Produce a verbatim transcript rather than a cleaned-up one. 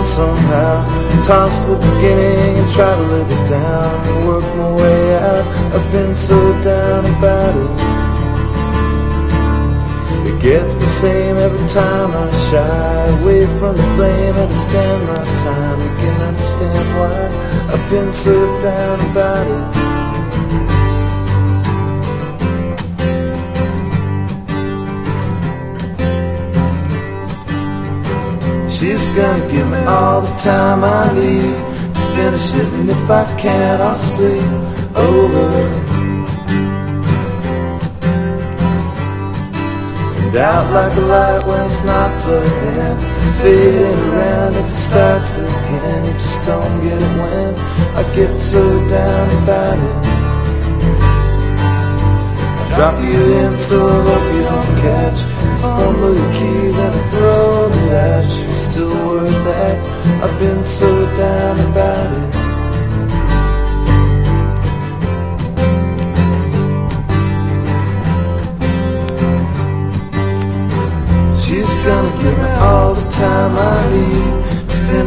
somehow. Toss the beginning and try to live it down. Work my way out, I've been so down about it. It gets the same every time I shy away from the flame. I stand my time, you can understand why I've been so down about it. She's gonna give me all the time I need to finish it, and if I can't, I'll sleep over. And out like a light when it's not plugged in, fading around if it starts again. You just don't get it when I get so down about it. I drop you in so I hope you don't catch. Fumble your keys and I throw the latch. Still worth that, I've been so down about it.